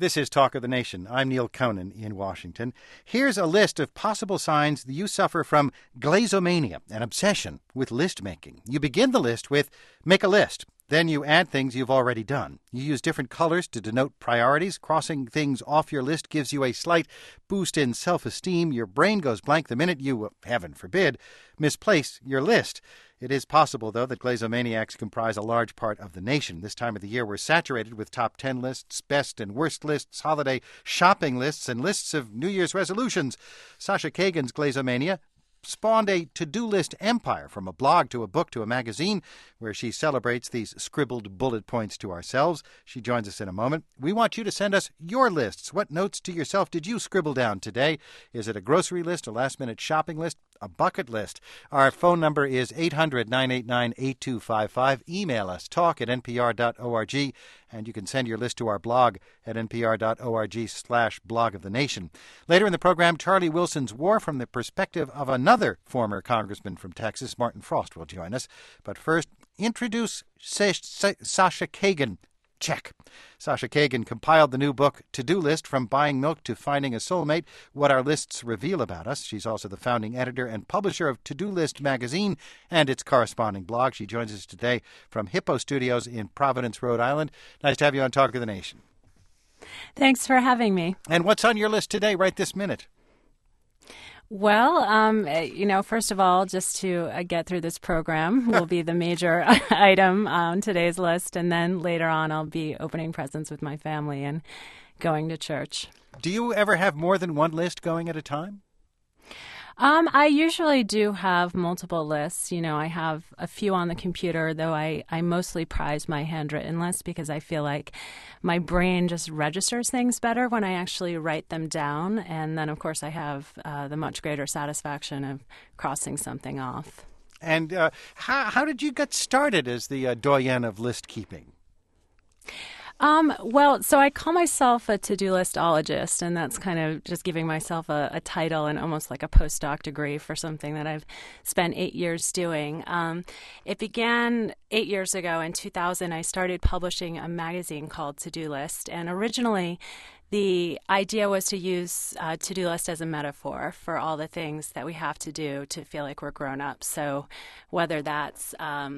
This is Talk of the Nation. I'm Neil Conan in Washington. Here's a list of possible signs that you suffer from glazomania, an obsession with list making. You begin the list with make a list. Then you add things you've already done. You use different colors to denote priorities. Crossing things off your list gives you a slight boost in self-esteem. Your brain goes blank the minute you, heaven forbid, misplace your list. It is possible, though, that glazomaniacs comprise a large part of the nation. This time of the year, we're saturated with top 10 lists, best and worst lists, holiday shopping lists, and lists of New Year's resolutions. Sasha Kagan's glazomania spawned a to-do list empire, from a blog to a book to a magazine, where she celebrates these scribbled bullet points to ourselves. She joins us in a moment. We want you to send us your lists. What notes to yourself did you scribble down today? Is it a grocery list, a last-minute shopping list, a bucket list? Our phone number is 800-989-8255. Email us, talk@npr.org, and you can send your list to our blog at npr.org/blog of the nation. Later in the program, Charlie Wilson's War from the perspective of another former congressman from Texas. Martin Frost will join us. But first, introduce Sasha Kagan. Check. Sasha Kagan compiled the new book, To-Do List, From Buying Milk to Finding a Soulmate, What Our Lists Reveal About Us. She's also the founding editor and publisher of To-Do List magazine and its corresponding blog. She joins us today from Hippo Studios in Providence, Rhode Island. Nice to have you on Talk of the Nation. Thanks for having me. And what's on your list today, right this minute? Well, first of all, just to get through this program will be the major item on today's list. And then later on, I'll be opening presents with my family and going to church. Do you ever have more than one list going at a time? I usually do have multiple lists. I have a few on the computer, though I mostly prize my handwritten lists because I feel like my brain just registers things better when I actually write them down. And then, of course, I have the much greater satisfaction of crossing something off. And how did you get started as the doyenne of list keeping? So I call myself a to-do listologist, and that's kind of just giving myself a title and almost like a postdoc degree for something that I've spent 8 years doing. It began 8 years ago. In 2000, I started publishing a magazine called To-Do List, and originally the idea was to use to-do list as a metaphor for all the things that we have to do to feel like we're grown up. So whether that's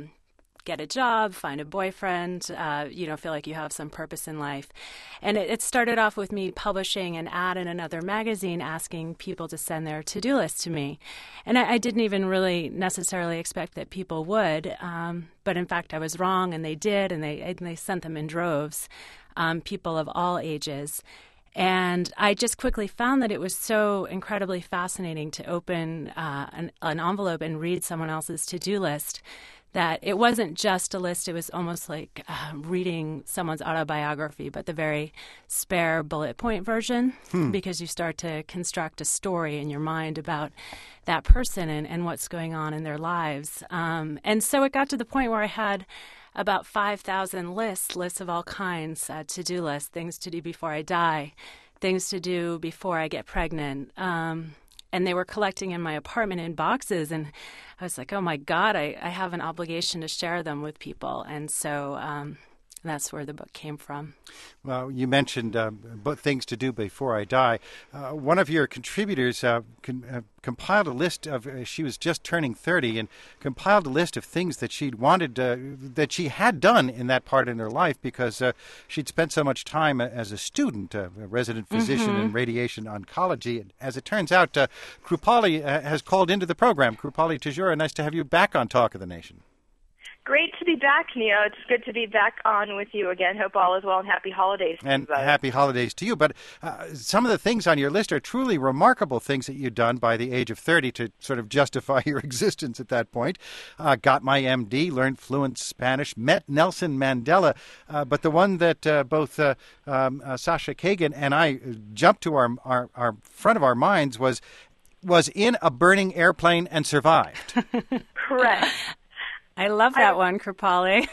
get a job, find a boyfriend, feel like you have some purpose in life. And it started off with me publishing an ad in another magazine asking people to send their to-do list to me. And I didn't even really necessarily expect that people would. But in fact, I was wrong, and they did, and they sent them in droves, people of all ages. And I just quickly found that it was so incredibly fascinating to open an envelope and read someone else's to-do list, that it wasn't just a list. It was almost like reading someone's autobiography, but the very spare bullet point version, because you start to construct a story in your mind about that person and what's going on in their lives. And so it got to the point where I had about 5,000 lists of all kinds, to-do lists, things to do before I die, things to do before I get pregnant. And they were collecting in my apartment in boxes. And I was like, oh, my God, I have an obligation to share them with people. And so that's where the book came from. Well, you mentioned things to do before I die. One of your contributors compiled a list of, she was just turning 30, and compiled a list of things that she'd wanted, that she had done in that part in her life, because she'd spent so much time as a student, a resident physician in radiation oncology. And as it turns out, Krupali has called into the program. Krupali Tejura, nice to have you back on Talk of the Nation. Great to be back, Neo. It's good to be back on with you again. Hope all is well, and happy holidays to you. And happy holidays to you. But some of the things on your list are truly remarkable things that you've done by the age of 30 to sort of justify your existence at that point. Got my MD, learned fluent Spanish, met Nelson Mandela. But the one that both Sasha Kagan and I jumped to our front of our minds was in a burning airplane and survived. Correct. I love that one, Krupali.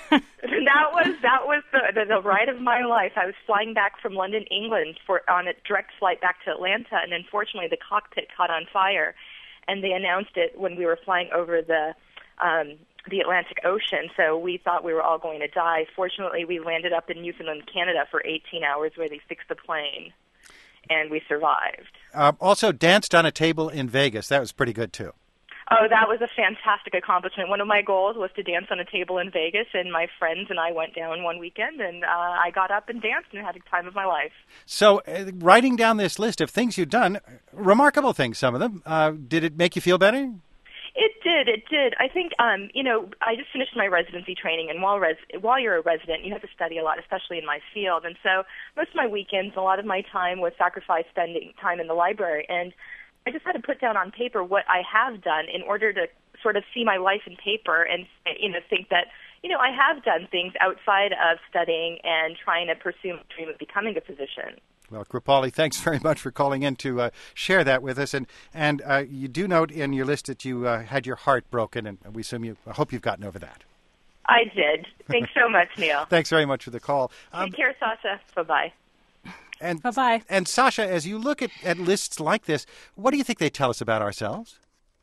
That was the ride of my life. I was flying back from London, England, on a direct flight back to Atlanta, and unfortunately the cockpit caught on fire, and they announced it when we were flying over the the Atlantic Ocean, so we thought we were all going to die. Fortunately, we landed up in Newfoundland, Canada for 18 hours where they fixed the plane, and we survived. Also danced on a table in Vegas. That was pretty good, too. Oh, that was a fantastic accomplishment. One of my goals was to dance on a table in Vegas, and my friends and I went down one weekend, and I got up and danced and had a time of my life. So writing down this list of things you've done, remarkable things, some of them, did it make you feel better? It did. I think, I just finished my residency training, and while you're a resident, you have to study a lot, especially in my field. And so most of my weekends, a lot of my time was sacrificed spending time in the library. And I just had to put down on paper what I have done in order to sort of see my life in paper and, think that, I have done things outside of studying and trying to pursue my dream of becoming a physician. Well, Kripali, thanks very much for calling in to share that with us. And you do note in your list that you had your heart broken, and I hope you've gotten over that. I did. Thanks so much, Neil. Thanks very much for the call. Take care, Sasha. Bye-bye. Bye-bye. And Sasha, as you look at lists like this, what do you think they tell us about ourselves?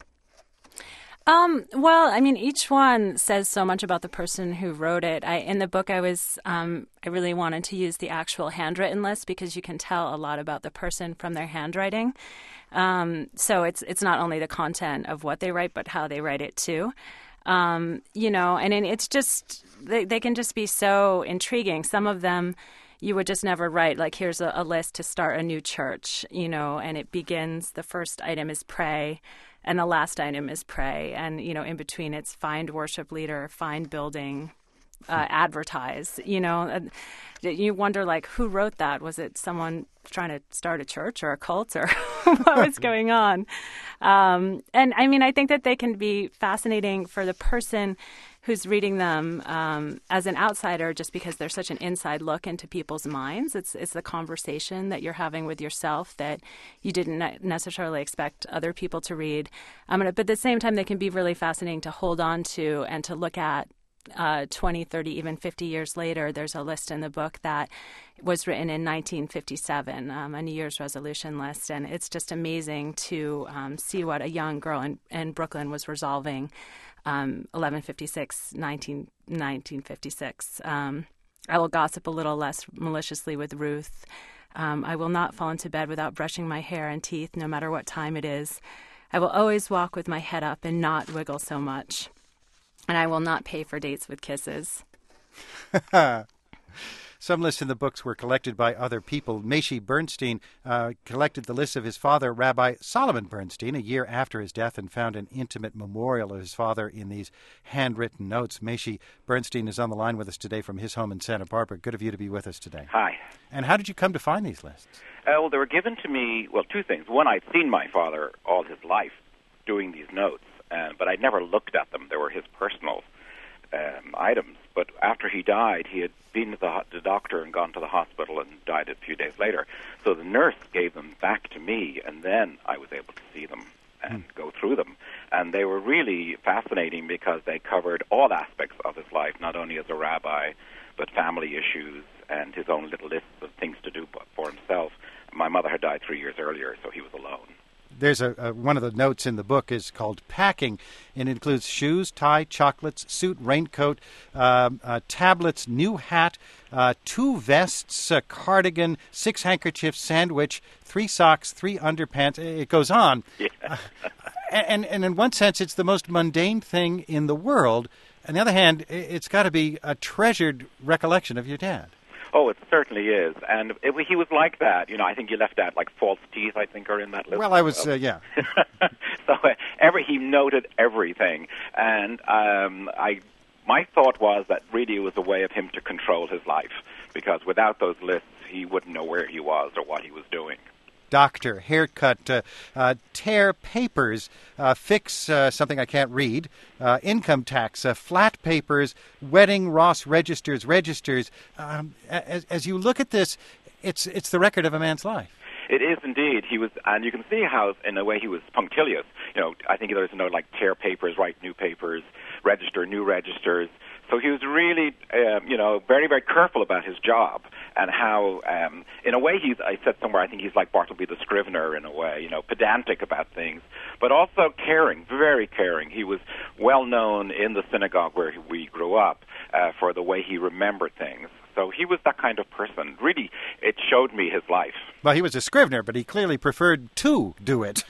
Well, I mean, each one says so much about the person who wrote it. In the book, I really wanted to use the actual handwritten list because you can tell a lot about the person from their handwriting. So it's not only the content of what they write, but how they write it too. And it's just they can just be so intriguing. Some of them you would just never write. Like, here's a list to start a new church, and it begins. The first item is pray. And the last item is pray. And, in between it's find worship leader, find building, advertise. You wonder, who wrote that? Was it someone trying to start a church or a cult, or what was going on? And, I mean, I think that they can be fascinating for the person who's reading them as an outsider, just because they're such an inside look into people's minds. It's the conversation that you're having with yourself that you didn't necessarily expect other people to read. But at the same time, they can be really fascinating to hold on to and to look at 20, 30, even 50 years later. There's a list in the book that was written in 1957, a New Year's resolution list. And it's just amazing to see what a young girl in Brooklyn was resolving 1956. I will gossip a little less maliciously with Ruth. I will not fall into bed without brushing my hair and teeth, no matter what time it is. I will always walk with my head up and not wiggle so much. And I will not pay for dates with kisses. Some lists in the books were collected by other people. Maishi Bernstein collected the list of his father, Rabbi Solomon Bernstein, a year after his death, and found an intimate memorial of his father in these handwritten notes. Maishi Bernstein is on the line with us today from his home in Santa Barbara. Good of you to be with us today. Hi. And how did you come to find these lists? Well, they were given to me, two things. One, I'd seen my father all his life doing these notes, but I'd never looked at them. They were his personal items. But after he died, he had been to the doctor and gone to the hospital and died a few days later. So the nurse gave them back to me, and then I was able to see them and go through them. And they were really fascinating because they covered all aspects of his life, not only as a rabbi, but family issues and his own little lists of things to do for himself. My mother had died 3 years earlier, so he was alone. There's one of the notes in the book is called packing, and it includes shoes, tie, chocolates, suit, raincoat, tablets, new hat, 2 vests, a cardigan, 6 handkerchiefs, sandwich, 3 socks, 3 underpants. It goes on. Yeah. And in one sense, it's the most mundane thing in the world. On the other hand, it's got to be a treasured recollection of your dad. Oh, it certainly is. And he was like that. I think you left out, false teeth, I think, are in that list. Well, I was, yeah. So he noted everything. And my thought was that really it was a way of him to control his life, because without those lists, he wouldn't know where he was or what he was doing. Doctor, haircut, tear papers, fix something I can't read, income tax, flat papers, wedding, Ross registers. As you look at this, it's the record of a man's life. It is indeed. He was, and you can see how, in a way, he was punctilious. I think there's tear papers, write new papers, register new registers, So he was really, very, very careful about his job and how, in a way, I said somewhere, I think he's like Bartleby the Scrivener in a way, pedantic about things, but also caring, very caring. He was well known in the synagogue where we grew up for the way he remembered things. So he was that kind of person. Really, it showed me his life. Well, he was a Scrivener, but he clearly preferred to do it.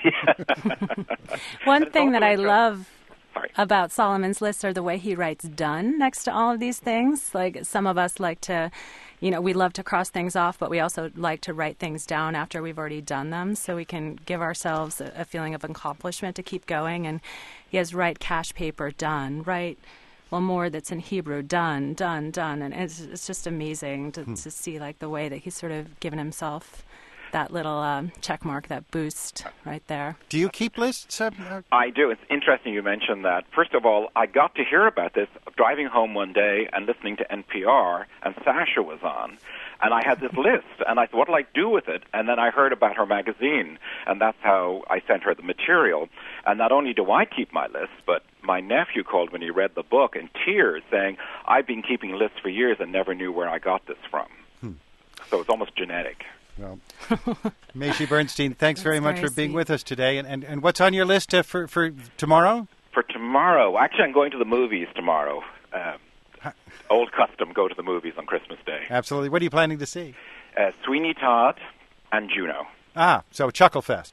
One thing that I love about Solomon's List are the way he writes done next to all of these things. Like some of us like to, we love to cross things off, but we also like to write things down after we've already done them so we can give ourselves a feeling of accomplishment to keep going. And he has write cash paper done, write one more that's in Hebrew, done. And it's just amazing to see like the way that he's sort of given himself that little check mark, that boost right there. Do you keep lists? I do. It's interesting you mentioned that. First of all, I got to hear about this driving home one day and listening to NPR, and Sasha was on. And I had this list, and I thought, what will I do with it? And then I heard about her magazine, and that's how I sent her the material. And not only do I keep my lists, but my nephew called when he read the book in tears, saying, I've been keeping lists for years and never knew where I got this from. So it's almost genetic. Well, Macy Bernstein, thanks very much for being with us today. And what's on your list for tomorrow? For tomorrow? Actually, I'm going to the movies tomorrow. Old custom, go to the movies on Christmas Day. Absolutely. What are you planning to see? Sweeney Todd and Juno. Ah, so Chuckle-Fest.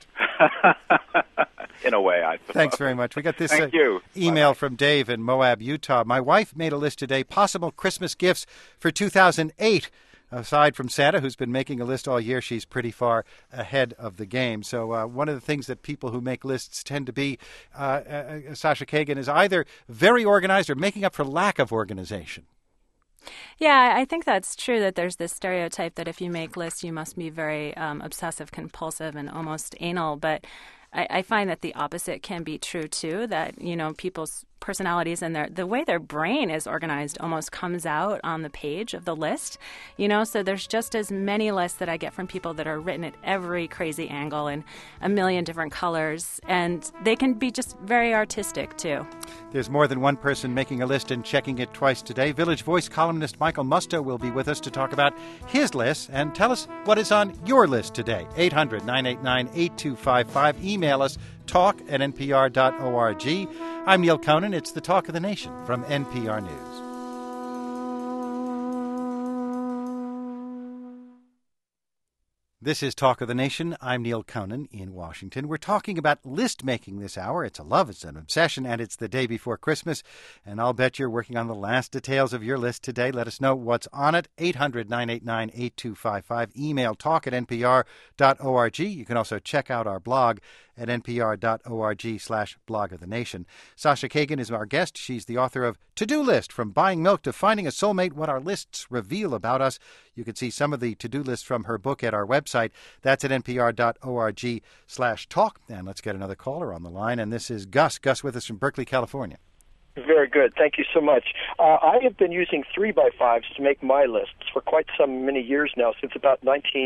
In a way, I suppose. Thanks very much. We got this Bye-bye. email from Dave in Moab, Utah. My wife made a list today, possible Christmas gifts for 2008. Aside from Santa, who's been making a list all year, she's pretty far ahead of the game. So one of the things that people who make lists tend to be, Sasha Kagan, is either very organized or making up for lack of organization. Yeah, I think that's true, that there's this stereotype that if you make lists, you must be very obsessive, compulsive, and almost anal. But I find that the opposite can be true, too, that, people's personalities and the way their brain is organized almost comes out on the page of the list, so there's just as many lists that I get from people that are written at every crazy angle and a million different colors, and they can be just very artistic, too. There's more than one person making a list and checking it twice today. Village Voice columnist Michael Musto will be with us to talk about his list and tell us what is on your list today. 800-989-8255. Email us, talk@npr.org. I'm Neil Conan. It's the Talk of the Nation from NPR News. This is Talk of the Nation. I'm Neil Conan in Washington. We're talking about list making this hour. It's a love, it's an obsession, and it's the day before Christmas. And I'll bet you're working on the last details of your list today. Let us know what's on it. 800-989-8255. Email talk@npr.org. You can also check out our blog at npr.org/blog of the nation. Sasha Kagan is our guest. She's the author of To-Do List, From Buying Milk to Finding a Soulmate, What Our Lists Reveal About Us. You can see some of the to-do lists from her book at our website. That's at npr.org/talk. And let's get another caller on the line. And this is Gus. Gus with us from Berkeley, California. Very good. Thank you so much. I have been using 3x5s to make my lists for quite many years now, since about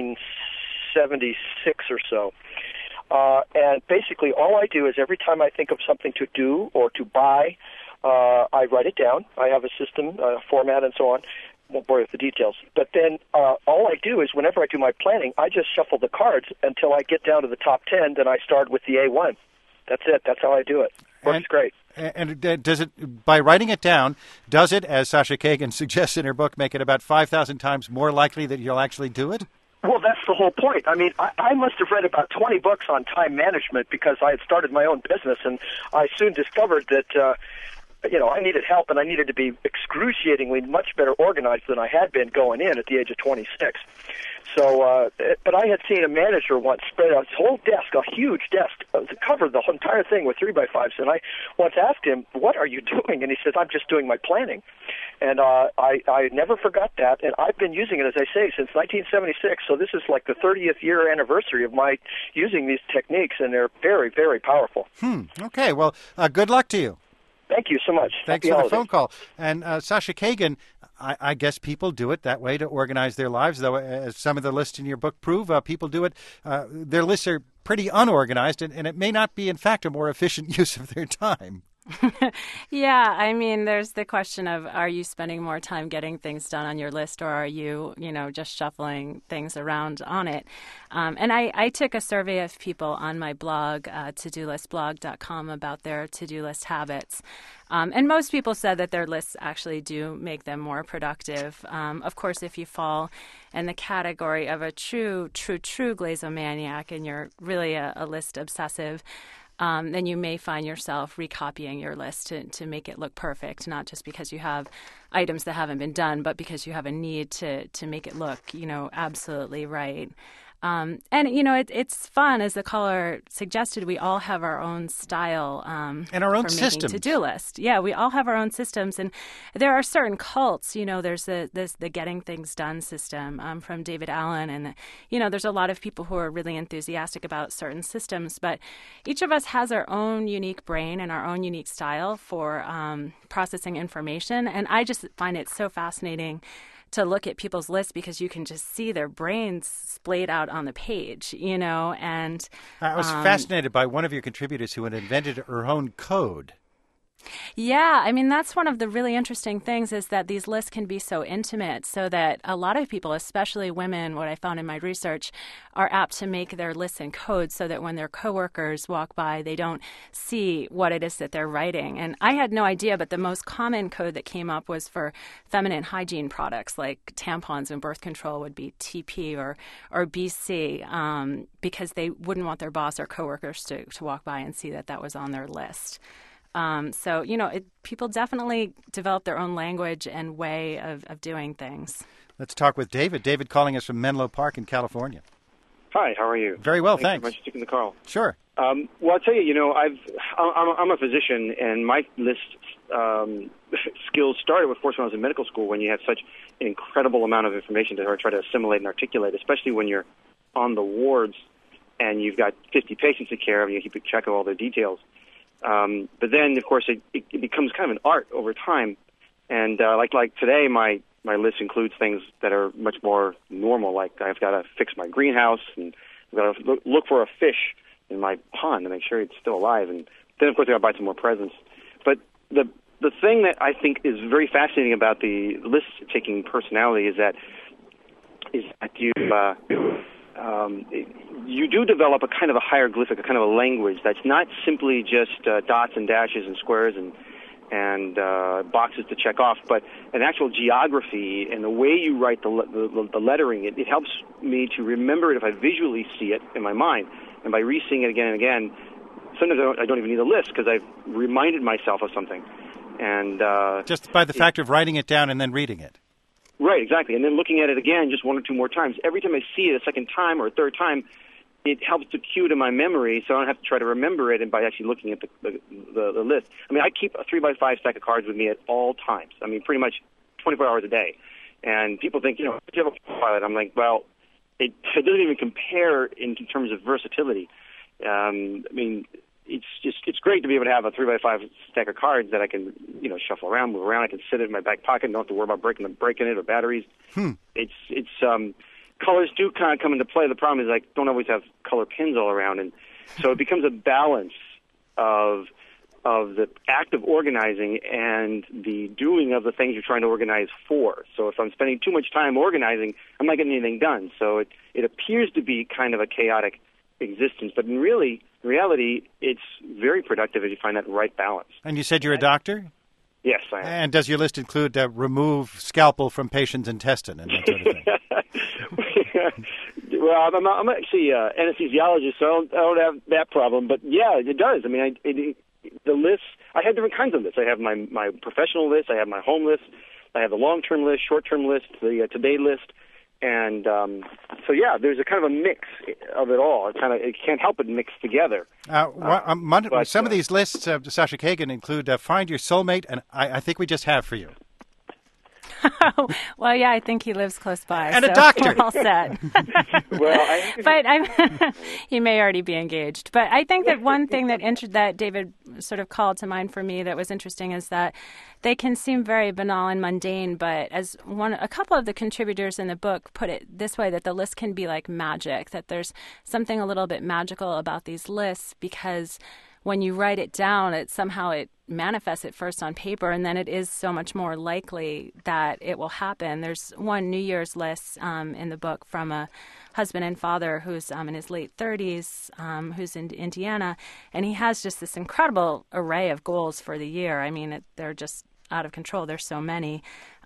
1976 or so. And basically all I do is every time I think of something to do or to buy, I write it down. I have a system, format, and so on. Won't bore you with the details. But then all I do is whenever I do my planning, I just shuffle the cards until I get down to the top 10, then I start with the A1. That's it. That's how I do it. Works great. And does it, by writing it down, does it, as Sasha Kagan suggests in her book, make it about 5,000 times more likely that you'll actually do it? Well, that's the whole point. I mean, I must have read about 20 books on time management because I had started my own business, and I soon discovered that, I needed help, and I needed to be excruciatingly much better organized than I had been going in at the age of 26. So, but I had seen a manager once spread out his whole desk, a huge desk, covered the entire thing with 3x5s, and I once asked him, "What are you doing?" And he says, "I'm just doing my planning." And I never forgot that, and I've been using it, as I say, since 1976, so this is like the 30th year anniversary of my using these techniques, and they're very, very powerful. Okay, well, good luck to you. Thank you so much. Thanks Happy for holidays. the phone call. And Sasha Kagan, I guess people do it that way to organize their lives, though, as some of the lists in your book prove, people do it. Their lists are pretty unorganized, and it may not be, in fact, a more efficient use of their time. Yeah, I mean, there's the question of, are you spending more time getting things done on your list, or are you, just shuffling things around on it? And I took a survey of people on my blog, todolistblog.com, about their to-do list habits. And most people said that their lists actually do make them more productive. Of course, if you fall in the category of a true glazomaniac and you're really a list obsessive, then you may find yourself recopying your list to make it look perfect, not just because you have items that haven't been done, but because you have a need to make it look, absolutely right. And, it's fun. As the caller suggested, we all have our own style and our own systems. To-do list. Yeah, we all have our own systems. And there are certain cults. There's the Getting Things Done system from David Allen. And, there's a lot of people who are really enthusiastic about certain systems. But each of us has our own unique brain and our own unique style for processing information. And I just find it so fascinating to look at people's lists, because you can just see their brains splayed out on the page, and I was fascinated by one of your contributors who had invented her own code. Yeah, I mean, that's one of the really interesting things, is that these lists can be so intimate, so that a lot of people, especially women, what I found in my research, are apt to make their lists in code so that when their coworkers walk by, they don't see what it is that they're writing. And I had no idea, but the most common code that came up was for feminine hygiene products like tampons and birth control would be TP or BC, because they wouldn't want their boss or coworkers to walk by and see that was on their list. So, people definitely develop their own language and way of doing things. Let's talk with David. David calling us from Menlo Park in California. Hi, how are you? Very well, Thanks thanks. so much for taking the call. Sure. Well, I'll tell you, I'm a physician, and my list skills started, of course, when I was in medical school, when you have such an incredible amount of information to try to assimilate and articulate, especially when you're on the wards and you've got 50 patients to care of, and you keep track of all their details. But then, of course, it becomes kind of an art over time. And like today, my list includes things that are much more normal, like I've got to fix my greenhouse, and I've got to look for a fish in my pond to make sure it's still alive. And then, of course, I've got to buy some more presents. But the thing that I think is very fascinating about the list-taking personality is that you do develop a kind of a hieroglyphic, a kind of a language that's not simply just dots and dashes and squares and boxes to check off, but an actual geography and the way you write the lettering. It helps me to remember it if I visually see it in my mind, and by re-seeing it again and again, sometimes I don't even need a list because I've reminded myself of something. And just by the fact of writing it down and then reading it. Right, exactly. And then looking at it again just one or two more times. Every time I see it a second time or a third time, it helps to cue to my memory, so I don't have to try to remember it and by actually looking at the list. I mean, I keep a 3x5 stack of cards with me at all times. I mean, pretty much 24 hours a day. And people think, do you have a pilot? I'm like, well, it doesn't even compare in terms of versatility. I mean, it's great to be able to have a 3x5 stack of cards that I can, shuffle around, move around. I can sit it in my back pocket, don't have to worry about breaking it or batteries. It's colors do kind of come into play. The problem is I don't always have color pins all around, and so it becomes a balance of the act of organizing and the doing of the things you're trying to organize for. So if I'm spending too much time organizing, I'm not getting anything done. So it appears to be kind of a chaotic existence, but in reality, it's very productive if you find that right balance. And you said you're a doctor? Yes, I am. And does your list include remove scalpel from patient's intestine and that sort of thing? Well, I'm actually an anesthesiologist, so I don't have that problem. But yeah, it does. I mean, the lists, I have different kinds of lists. I have my professional list, I have my home list, I have the long-term list, short-term list, the today list. And so, yeah, there's a kind of a mix of it all. It can't help but mix together. Some of these lists, Sasha Kagan, include Find Your Soulmate, and I think we just have for you. Well, yeah, I think he lives close by. And so a doctor. We're all set. But he may already be engaged. But I think that one thing that David sort of called to mind for me that was interesting is that they can seem very banal and mundane, but as a couple of the contributors in the book put it this way, that the list can be like magic, that there's something a little bit magical about these lists because when you write it down, it manifests at first on paper, and then it is so much more likely that it will happen. There's one New Year's list in the book from a husband and father who's in his late 30s, who's in Indiana, and he has just this incredible array of goals for the year. I mean, they're just out of control. There's so many.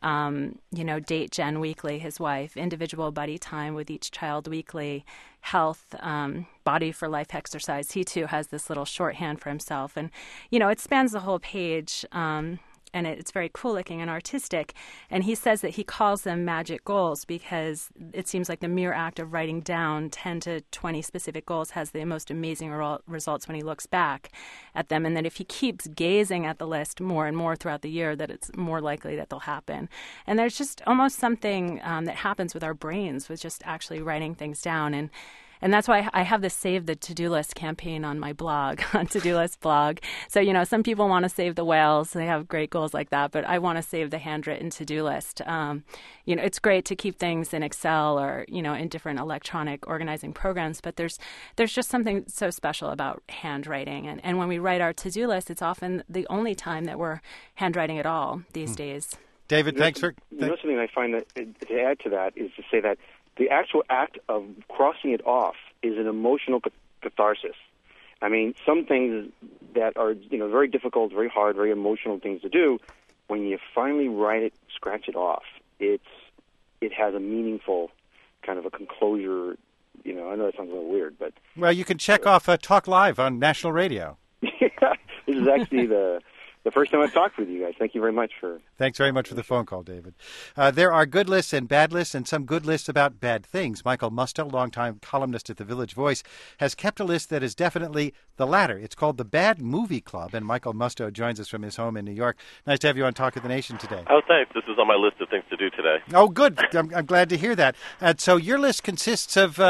Date Jen weekly, his wife, individual buddy time with each child weekly, health, body for life exercise. He too has this little shorthand for himself. And, it spans the whole page. And it's very cool looking and artistic. And he says that he calls them magic goals because it seems like the mere act of writing down 10 to 20 specific goals has the most amazing results when he looks back at them. And that if he keeps gazing at the list more and more throughout the year, that it's more likely that they'll happen. And there's just almost something that happens with our brains with just actually writing things down. And that's why I have this Save the To-Do List campaign on my blog, on To-Do List blog. So, some people want to save the whales. They have great goals like that. But I want to save the handwritten to-do list. It's great to keep things in Excel or, in different electronic organizing programs. But there's just something so special about handwriting. And when we write our to-do list, it's often the only time that we're handwriting at all these days. David, thanks for... something I find that to add to that is to say that the actual act of crossing it off is an emotional catharsis. I mean, some things that are, very difficult, very hard, very emotional things to do, when you finally write it, scratch it off, it has a meaningful kind of a conclosure. I know that sounds a little weird, but... Well, you can check off Talk Live on national radio. This is actually the first time I've talked with you guys. Thank you very much for... Thanks very much for the phone call, David. There are good lists and bad lists, and some good lists about bad things. Michael Musto, longtime columnist at the Village Voice, has kept a list that is definitely the latter. It's called the Bad Movie Club, and Michael Musto joins us from his home in New York. Nice to have you on Talk of the Nation today. Oh, thanks. This is on my list of things to do today. Oh, good. I'm glad to hear that. And so your list consists of,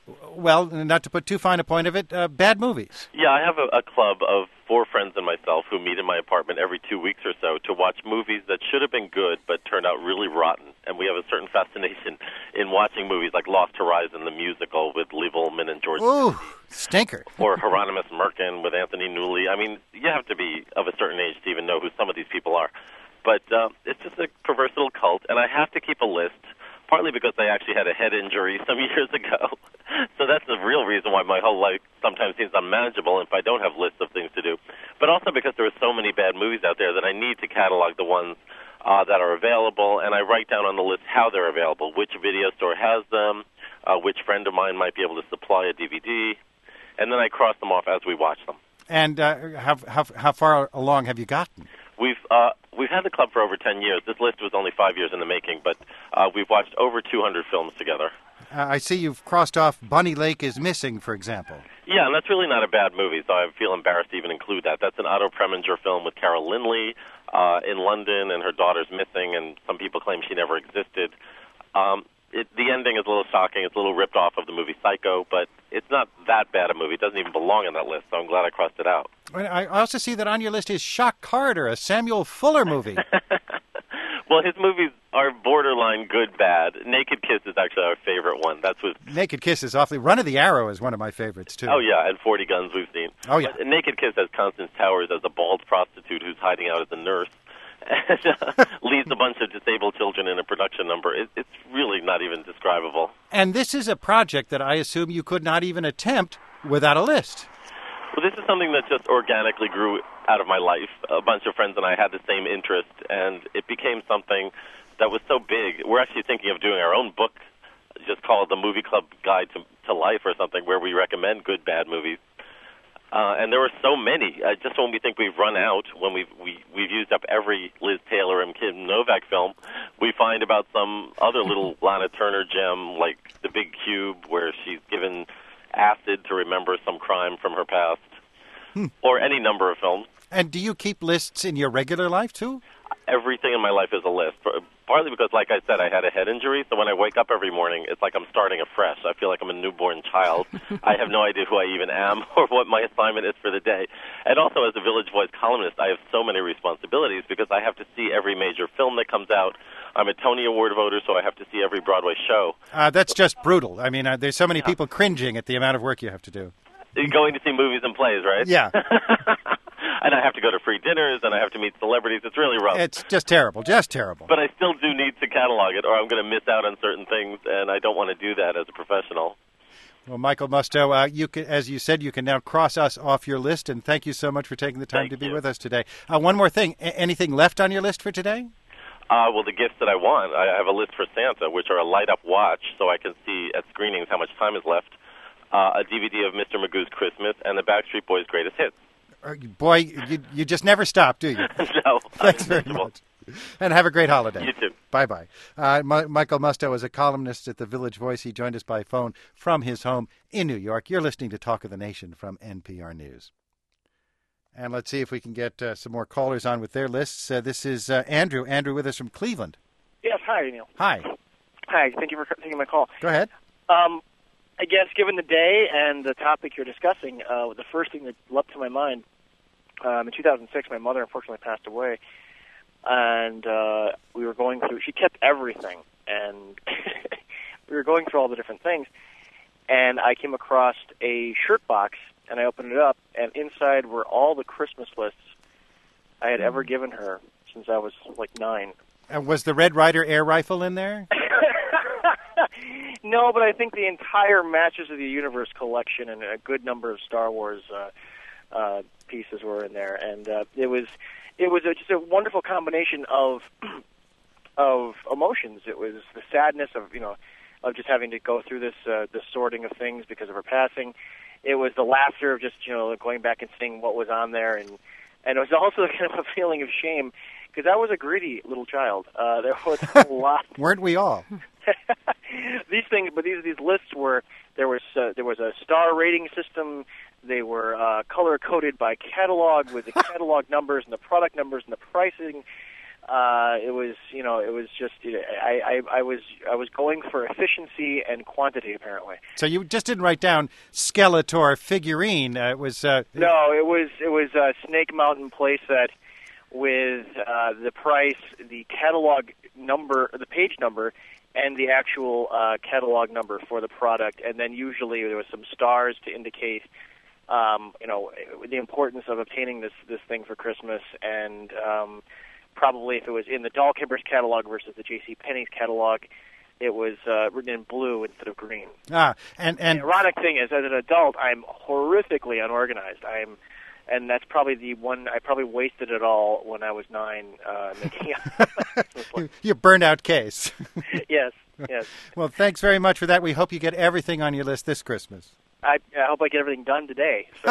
not to put too fine a point of it, bad movies. Yeah, I have a club of 4 friends and myself who meet in my apartment every 2 weeks or so to watch movies that should have been good but turned out really rotten. And we have a certain fascination in watching movies like Lost Horizon, the musical with Liv Ullmann and George Ooh, stinker. Or Hieronymus Merkin with Anthony Newley. I mean, you have to be of a certain age to even know who some of these people are. But it's just a perverse little cult, and I have to keep a list, partly because I actually had a head injury some years ago. So that's the real reason why my whole life sometimes seems unmanageable if I don't have lists of things to do. But also because there are so many bad movies out there that I need to catalog the ones that are available, and I write down on the list how they're available, which video store has them, which friend of mine might be able to supply a DVD, and then I cross them off as we watch them. And how far along have you gotten? We've had the club for over 10 years. This list was only 5 years in the making, but we've watched over 200 films together. I see you've crossed off Bunny Lake is Missing, for example. Yeah, and that's really not a bad movie, so I feel embarrassed to even include that. That's an Otto Preminger film with Carol Lindley in London, and her daughter's missing, and some people claim she never existed. The ending is a little shocking. It's a little ripped off of the movie Psycho, but it's not that bad a movie. It doesn't even belong on that list, so I'm glad I crossed it out. I also see that on your list is Shock Carter, a Samuel Fuller movie. Well, his movies are borderline good-bad. Naked Kiss is actually our favorite one. That's what Naked Kiss is awfully... Run of the Arrow is one of my favorites, too. Oh, yeah, and 40 Guns we've seen. Oh, yeah. But Naked Kiss has Constance Towers as a bald prostitute who's hiding out as a nurse and leads a bunch of disabled children in a production number. It's really not even describable. And this is a project that I assume you could not even attempt without a list. Well, this is something that just organically grew out of my life. A bunch of friends and I had the same interest, and it became something that was so big. We're actually thinking of doing our own book, just called The Movie Club Guide to Life or something, where we recommend good, bad movies. And there were so many. Just when we think we've run out, when we've used up every Liz Taylor and Kim Novak film, we find about some other little Lana Turner gem, like The Big Cube, where she's given acid to remember some crime from her past, or any number of films. And do you keep lists in your regular life, too? Everything in my life is a list, partly because, like I said, I had a head injury, so when I wake up every morning, it's like I'm starting afresh. I feel like I'm a newborn child. I have no idea who I even am or what my assignment is for the day. And also, as a Village Voice columnist, I have so many responsibilities because I have to see every major film that comes out. I'm a Tony Award voter, so I have to see every Broadway show. That's just brutal. I mean, there's so many people cringing at the amount of work you have to do. Going to see movies and plays, right? Yeah. And I have to go to free dinners, and I have to meet celebrities. It's really rough. It's just terrible, just terrible. But I still do need to catalog it, or I'm going to miss out on certain things, and I don't want to do that as a professional. Well, Michael Musto, you can, as you said, you can now cross us off your list, and thank you so much for taking the time to be with us today. One more thing. Anything left on your list for today? Well, the gifts that I want. I have a list for Santa, which are a light-up watch, so I can see at screenings how much time is left, a DVD of Mr. Magoo's Christmas, and the Backstreet Boys' Greatest Hits. Boy, you just never stop, do you? No. Thanks very much. And have a great holiday. You too. Bye-bye. Michael Musto is a columnist at the Village Voice. He joined us by phone from his home in New York. You're listening to Talk of the Nation from NPR News. And let's see if we can get some more callers on with their lists. This is Andrew. Andrew with us from Cleveland. Yes, hi, Neil. Hi. Hi, thank you for taking my call. Go ahead. I guess given the day and the topic you're discussing, the first thing that leapt to my mind, in 2006, my mother unfortunately passed away, and we were going through, she kept everything, and we were going through all the different things, and I came across a shirt box, and I opened it up, and inside were all the Christmas lists I had ever given her since I was like 9. And was the Red Ryder air rifle in there? No, but I think the entire Masters of the Universe collection and a good number of Star Wars pieces were in there, and it was just a wonderful combination of emotions. It was the sadness of just having to go through this sorting of things because of her passing. It was the laughter of just going back and seeing what was on there, and it was also kind of a feeling of shame because I was a greedy little child. There was a lot. Weren't we all? These things, but these lists were there was a star rating system. They were color coded by catalog with the catalog numbers and the product numbers and the pricing. It was just I was going for efficiency and quantity apparently. So you just didn't write down Skeletor figurine. It was no, it was a Snake Mountain playset with the price, the catalog number, the page number, and the actual catalog number for the product, and then usually there was some stars to indicate, the importance of obtaining this thing for Christmas, and probably if it was in the Doll Kimbers catalog versus the J.C. Penney's catalog, it was written in blue instead of green. And the ironic thing is, as an adult, I'm horrifically unorganized. And that's probably the one I probably wasted it all when I was 9. Making your burnout case. Yes. Well, thanks very much for that. We hope you get everything on your list this Christmas. I hope I get everything done today. So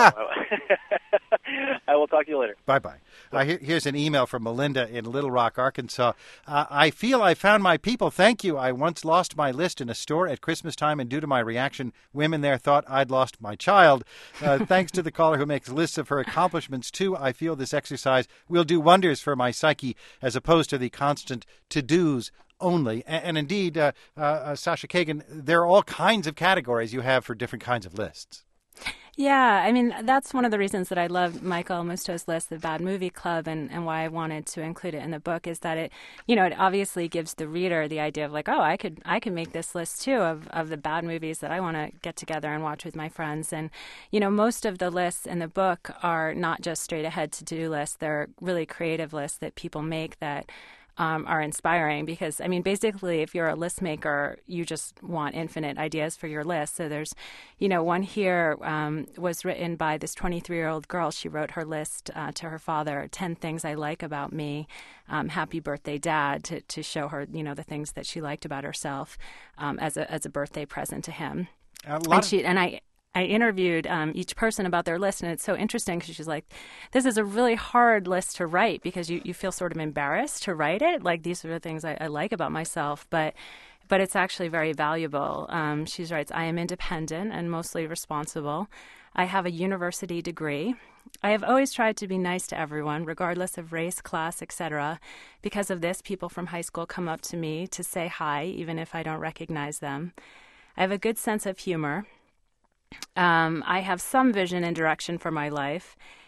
I will talk to you later. Bye-bye. Here's an email from Melinda in Little Rock, Arkansas. I feel I found my people. Thank you. I once lost my list in a store at Christmas time, and due to my reaction, women there thought I'd lost my child. Thanks to the caller who makes lists of her accomplishments, too, I feel this exercise will do wonders for my psyche as opposed to the constant to-dos only. And indeed, Sasha Kagan, there are all kinds of categories you have for different kinds of lists. Yeah, I mean, that's one of the reasons that I love Michael Musto's list, the Bad Movie Club, and why I wanted to include it in the book is that it obviously gives the reader the idea of like, oh, I could make this list too of the bad movies that I want to get together and watch with my friends. And, most of the lists in the book are not just straight ahead to-do lists. They're really creative lists that people make that are inspiring because, I mean, basically, if you're a list maker, you just want infinite ideas for your list. So there's, one here was written by this 23-year-old girl. She wrote her list to her father, 10 things I like about me, happy birthday, Dad, to show her, the things that she liked about herself as a birthday present to him. I interviewed each person about their list, and it's so interesting because she's like, this is a really hard list to write because you feel sort of embarrassed to write it. Like, these are the things I like about myself, but it's actually very valuable. She writes, I am independent and mostly responsible. I have a university degree. I have always tried to be nice to everyone, regardless of race, class, etc. Because of this, people from high school come up to me to say hi, even if I don't recognize them. I have a good sense of humor. I have some vision and direction for my life,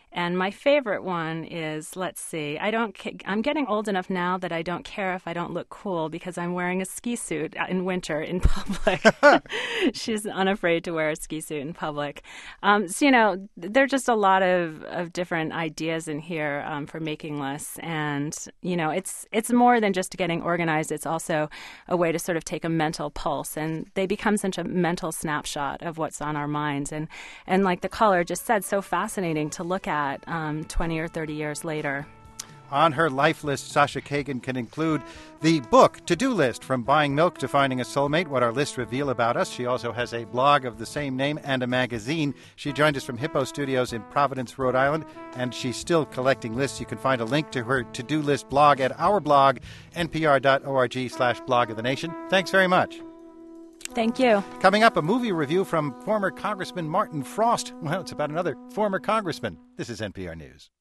And my favorite one is, let's see, I'm getting old enough now that I don't care if I don't look cool because I'm wearing a ski suit in winter in public. She's unafraid to wear a ski suit in public. So, there are just a lot of different ideas in here for making lists. And, it's more than just getting organized. It's also a way to sort of take a mental pulse. And they become such a mental snapshot of what's on our minds. And like the caller just said, so fascinating to look at 20 or 30 years later. On her life list, Sasha Kagan can include the book, To-Do List, From Buying Milk to Finding a Soulmate, What Our Lists Reveal About Us. She also has a blog of the same name and a magazine. She joined us from Hippo Studios in Providence, Rhode Island, and she's still collecting lists. You can find a link to her To-Do List blog at our blog, npr.org/blog of the nation. Thanks very much. Thank you. Coming up, a movie review from former Congressman Martin Frost. Well, it's about another former congressman. This is NPR News.